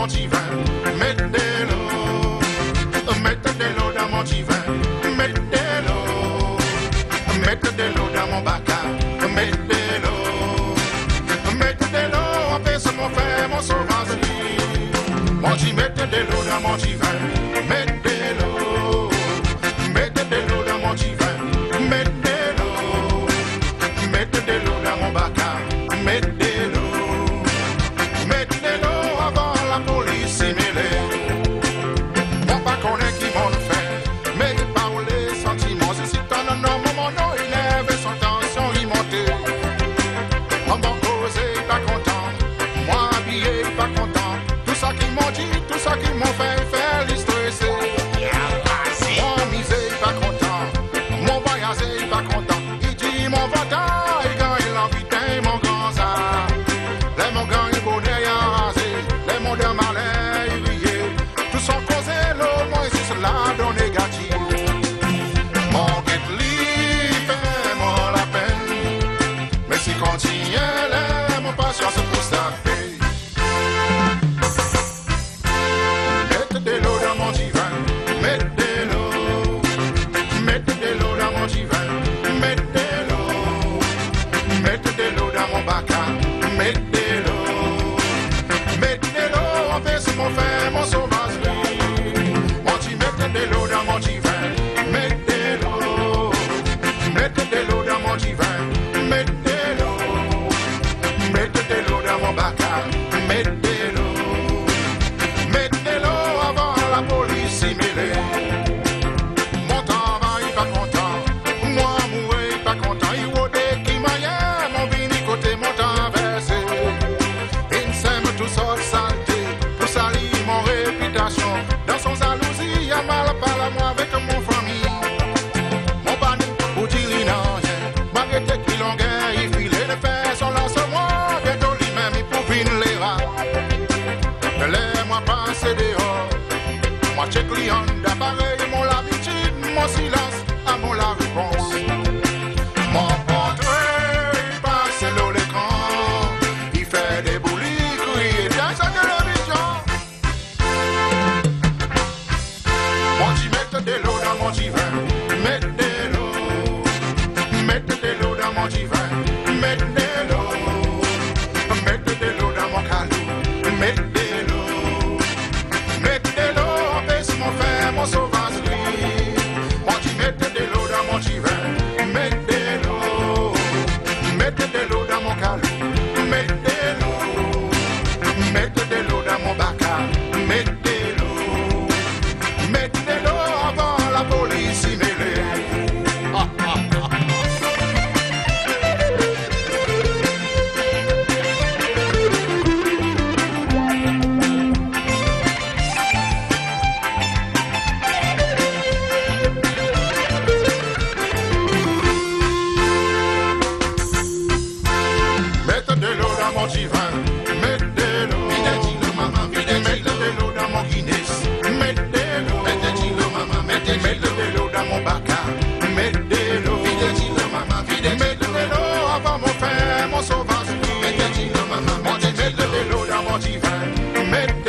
mon divin. Mettez de l'eau dans mon divin. Mettez de l'eau dans mon baca. Mettez de l'eau, en fait, mon frère, mon sauvage. Mon divin, mettez de l'eau dans mon divin. Mettez de l'eau dans mon divin. Mettez de l'eau dans mon baca. Mettez de l'eau avant la police s'y mêler. Moi pas connaître qui m'en fait, mais pas où les sentiments. Si t'en as un moment, non, il lève son tension, il monte. On va causer, pas content. Moi habillé, pas content. Tout ça qu'ils m'ont dit, tout ça qu'ils m'ont fait, faire l'histoire. Moi misé, pas content. Mon voyagé, pas content. Il dit mon votant, il gagne l'envie, mon grand ça. Les mon grand, il bonnet, il a rasé. Les mon de malin, il riait. Tout son causé, l'eau, moi, c'est cela, dans négatif. Mon guet-li fait moi la peine. Mais si continue, mon patience pour ça fait. Mettez de l'eau dans mon divin. Mettez de l'eau dans mon divin. Mettez de l'eau dans mon baca. Mettez de l'eau, en fait, c'est mon frère, mon sauvage. Mon dit, mettez de l'eau dans mon divin. Mettez de l'eau dans mon divin. Mettez de l'eau dans mon baca. Mettez de l'eau avant la police s'y mêler. Mon travail pas content, moi mourir pas content. Il rôdait qui m'aille, mon vini côté mon temps versé. Il sème tout ça saleté, pour salir mon réputation. Dans son jalousie, il y a mal par la moi avec mon famille. Mon banni, pour dire non, malgré qu'il en guerre, il filait de faire son lancement. Bientôt lui-même, il pouvait les rats. Laisse-moi passer dehors. Moi, check client d'appareil, mon l'habitude, mon silence, à mon la réponse. Mon portrait, il passe l'eau l'écran. Il fait des boulis, crier dans sa télévision. Moi, j'y mets de l'eau dans mon divin. Mettez de l'eau dans mon divin. Mettez de l'eau dans mon calou. Mettez de l'eau, en fait, mon frère, mon sauvage. Moi, tu mettez de l'eau dans mon divin. Mettez de l'eau dans mon calou. Mettez de l'eau dans mon baca. Mettez de l'eau avant la police s'y mêler. Mettez de l'eau dans mon divin. Mettez de l'eau. Mettez de l'eau dans mon Guinness. Mettez de l'eau dans mon baca. Mettez de l'eau. Mettez de l'eau avant mon frère, mon sauvage. Mettez de l'eau dans mon divin. Mettez